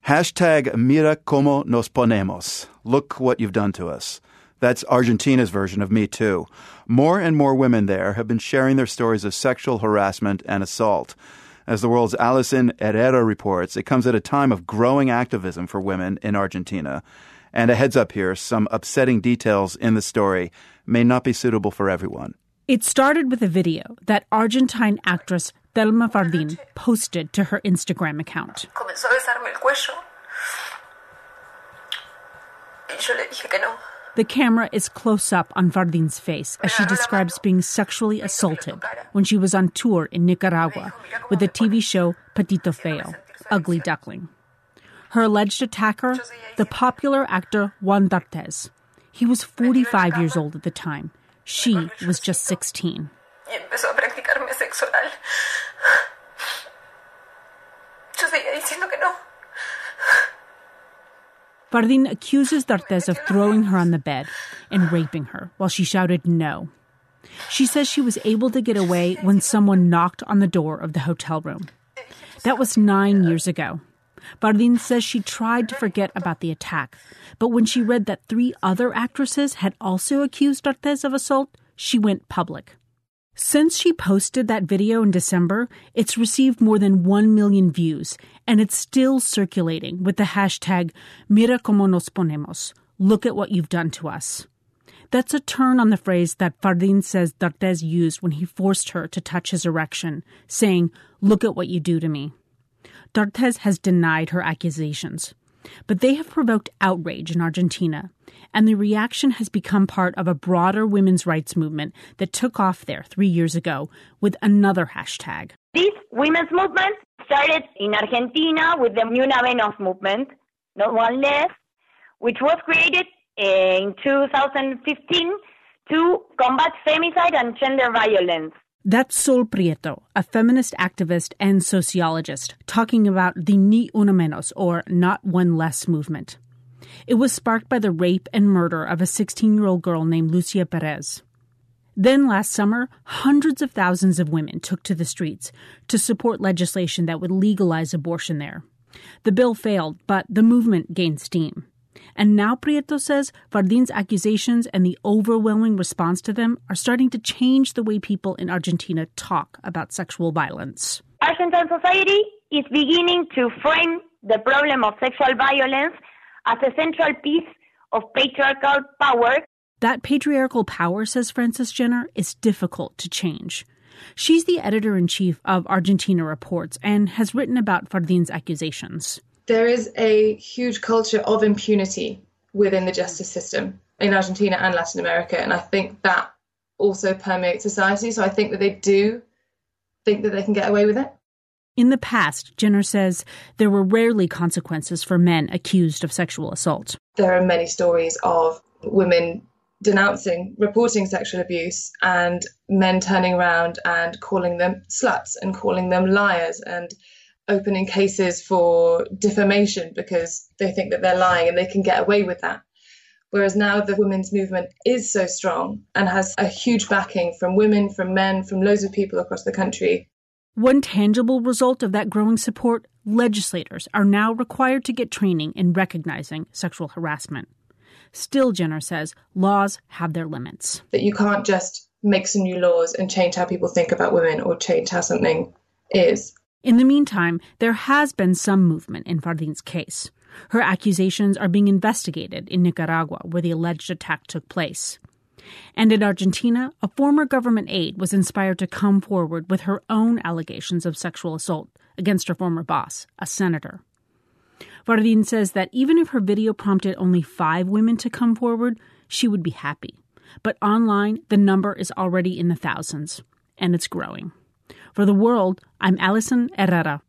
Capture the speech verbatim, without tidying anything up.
Hashtag Mira como nos ponemos. Look what you've done to us. That's Argentina's version of Me Too. More and more women there have been sharing their stories of sexual harassment and assault. As the world's Alison Herrera reports, it comes at a time of growing activism for women in Argentina. And a heads up here, some upsetting details in the story may not be suitable for everyone. It started with a video that Argentine actress Thelma Fardín posted to her Instagram account. Comenzó a besarme el cuello. Y yo le dije que no. The camera is close up on Fardín's face as she describes being sexually assaulted when she was on tour in Nicaragua with the T V show Patito Feo, Ugly Duckling. Her alleged attacker, the popular actor Juan D'Artes. He was forty-five years old at the time. She was just sixteen. Y empezó a practicarme sexo oral. Yo seguía diciendo que no. Fardín accuses D'Artes of throwing her on the bed and raping her while she shouted no. She says she was able to get away when someone knocked on the door of the hotel room. That was nine years ago. Fardín says she tried to forget about the attack, but when she read that three other actresses had also accused D'Artes of assault, she went public. Since she posted that video in December, it's received more than one million views, and it's still circulating with the hashtag Mira como nos ponemos. Look at what you've done to us. That's a turn on the phrase that Fardín says D'Artes used when he forced her to touch his erection, saying, look at what you do to me. D'Artes has denied her accusations, but they have provoked outrage in Argentina, and the reaction has become part of a broader women's rights movement that took off there three years ago with another hashtag. This women's movement started in Argentina with the Ni Una Menos movement, not one less, which was created in two thousand fifteen to combat femicide and gender violence. That's Sol Prieto, a feminist activist and sociologist, talking about the Ni Una Menos, or Not One Less movement. It was sparked by the rape and murder of a sixteen-year-old girl named Lucia Perez. Then last summer, hundreds of thousands of women took to the streets to support legislation that would legalize abortion there. The bill failed, but the movement gained steam. And now Prieto says Fardín's accusations and the overwhelming response to them are starting to change the way people in Argentina talk about sexual violence. Argentine society is beginning to frame the problem of sexual violence as a central piece of patriarchal power. That patriarchal power, says Frances Jenner, is difficult to change. She's the editor-in-chief of Argentina Reports and has written about Fardín's accusations. There is a huge culture of impunity within the justice system in Argentina and Latin America, and I think that also permeates society. So I think that they do think that they can get away with it. In the past, Jenner says, there were rarely consequences for men accused of sexual assault. There are many stories of women denouncing, reporting sexual abuse, and men turning around and calling them sluts and calling them liars and opening cases for defamation because they think that they're lying and they can get away with that. Whereas now the women's movement is so strong and has a huge backing from women, from men, from loads of people across the country. One tangible result of that growing support, legislators are now required to get training in recognizing sexual harassment. Still, Jenner says, laws have their limits. That you can't just make some new laws and change how people think about women or change how something is. In the meantime, there has been some movement in Fardín's case. Her accusations are being investigated in Nicaragua, where the alleged attack took place. And in Argentina, a former government aide was inspired to come forward with her own allegations of sexual assault against her former boss, a senator. Fardín says that even if her video prompted only five women to come forward, she would be happy. But online, the number is already in the thousands, and it's growing. For The World, I'm Alison Herrera.